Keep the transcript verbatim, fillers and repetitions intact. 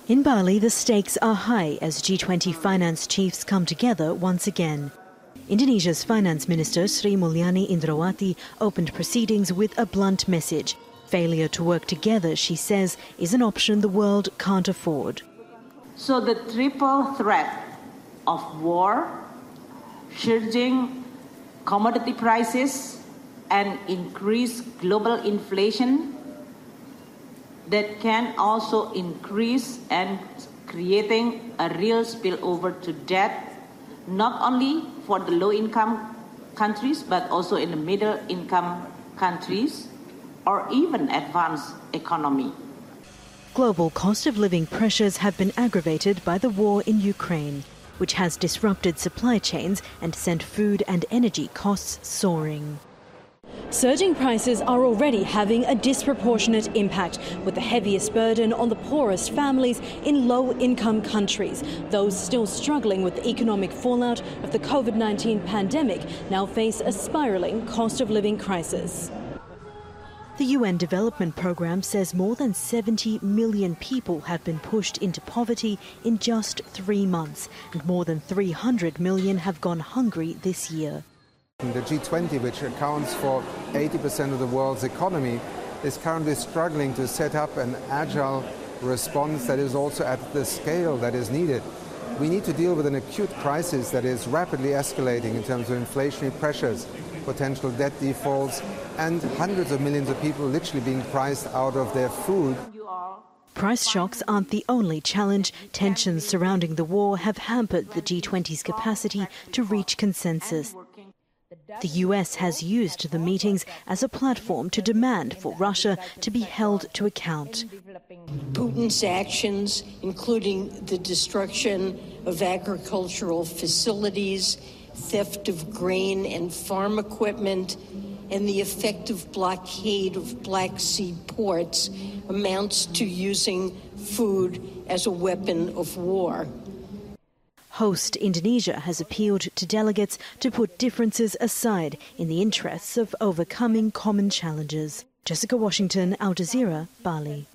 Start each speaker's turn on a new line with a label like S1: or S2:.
S1: In Bali, the stakes are high as G twenty finance chiefs come together once again. Indonesia's finance minister Sri Mulyani Indrawati opened proceedings with a blunt message. Failure to work together, she says, is an option the world can't afford.
S2: So the triple threat of war, surging commodity prices, and increased global inflation that can also increase and creating a real spillover to debt, not only for the low-income countries, but also in the middle-income countries or even advanced economy.
S1: Global cost of living pressures have been aggravated by the war in Ukraine, which has disrupted supply chains and sent food and energy costs soaring. Surging prices are already having a disproportionate impact, with the heaviest burden on the poorest families in low-income countries. Those still struggling with the economic fallout of the COVID nineteen pandemic now face a spiralling cost of living crisis. The U N Development Programme says more than seventy million people have been pushed into poverty in just three months, and more than three hundred million have gone hungry this year.
S3: The G twenty, which accounts for eighty percent of the world's economy, is currently struggling to set up an agile response that is also at the scale that is needed. We need to deal with an acute crisis that is rapidly escalating in terms of inflationary pressures, potential debt defaults, and hundreds of millions of people literally being priced out of their food.
S1: Price shocks aren't the only challenge. Tensions surrounding the war have hampered the G twenty's capacity to reach consensus. The U S has used the meetings as a platform to demand for Russia to be held to account.
S4: Putin's actions, including the destruction of agricultural facilities, theft of grain and farm equipment, and the effective blockade of Black Sea ports, amounts to using food as a weapon of war.
S1: Host Indonesia has appealed to delegates to put differences aside in the interests of overcoming common challenges. Jessica Washington, Al Jazeera, Bali.